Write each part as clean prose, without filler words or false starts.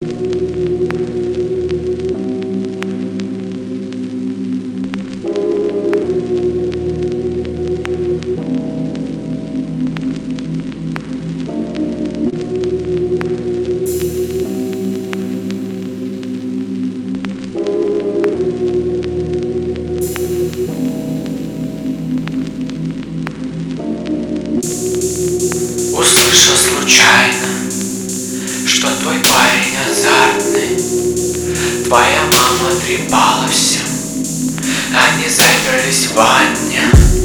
Услышал случайно, что твой парень азартный. Твоя мама трепала всем, они заперлись в ванне.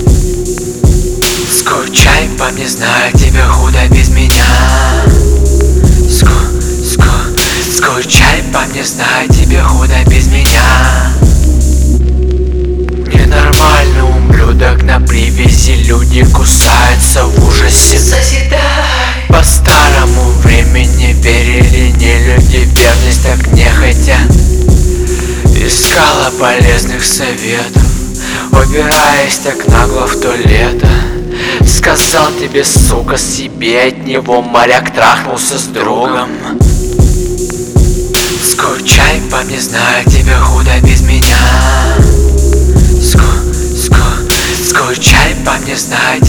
Скучай по мне, знаю, тебе худо без меня. Скучай по мне, знаю, тебе худо без меня. Ненормальный ублюдок на привязи, люди кусаются в ужасе. Созидай. По старому времени верили не люди, верность так нехотя. Искала полезных советов, убираясь так нагло в то лето. Сказал тебе, сука, себе от него моряк трахнулся с другом. Скучай по мне, знаю, тебе худо без меня. Скучай по мне, знаю,